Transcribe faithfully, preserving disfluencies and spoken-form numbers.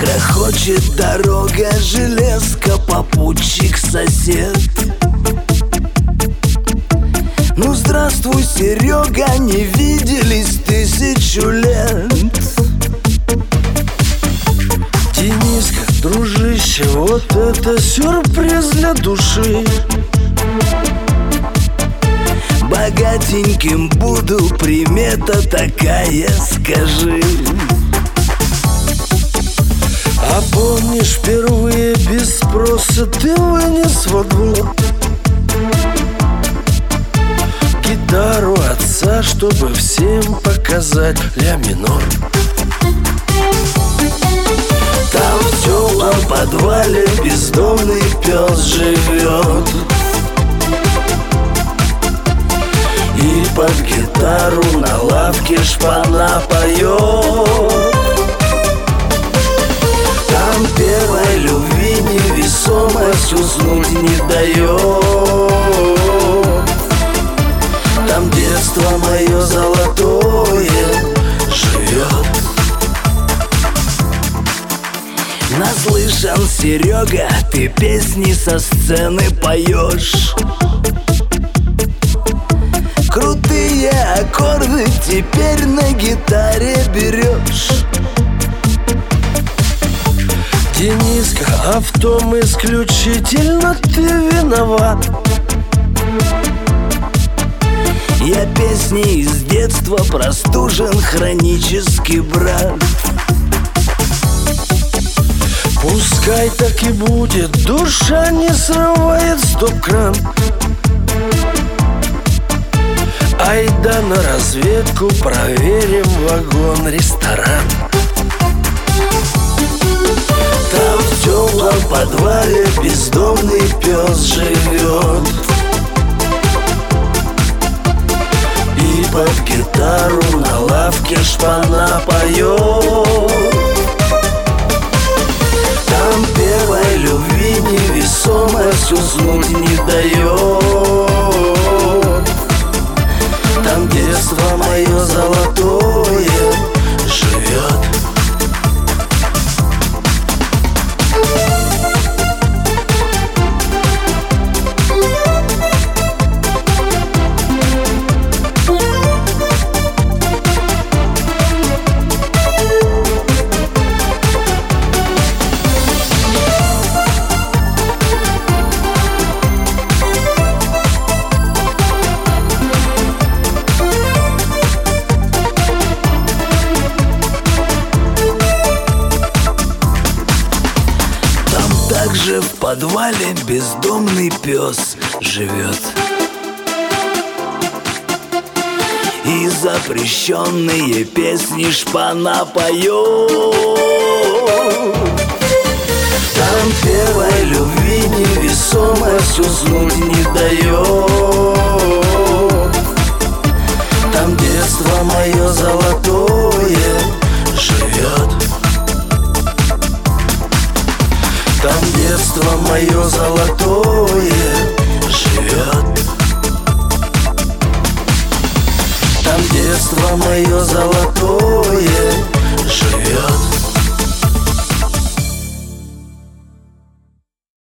Грохочет дорога, железка, попутчик, сосед. Ну здравствуй, Серега, не виделись тысячу лет. Дениска, дружище, вот это сюрприз для души. Богатеньким буду, примета такая, скажи. А помнишь, впервые без спроса ты вынес во двор гитару отца, чтобы всем показать ля минор? Там в теплом подвале бездомный пес живет и под гитару на лавке шпана поет. Там первой любви невесомость уснуть не дает. Там детство мое золотое живет. Наслышан, Серега, ты песни со сцены поешь. Крутые аккорды теперь на гитаре берешь. Дениска, а в том исключительно ты виноват. Я песни из детства простужен, хронический брат. Пускай так и будет, душа не срывает стоп-кран. Айда на разведку, проверим вагон-ресторан. Там в теплом подвале бездомный пес живет и под гитару на лавке шпана поет. Там первой любви невесомость уснуть не дает. Там детство мое золотое живет. Также в подвале бездомный пес живет и запрещенные песни шпана поет. Там первой любви невесомость уснуть не дает. Там детство мое золотое живет. Там детство мое золотое живет. Там детство мое золотое живет.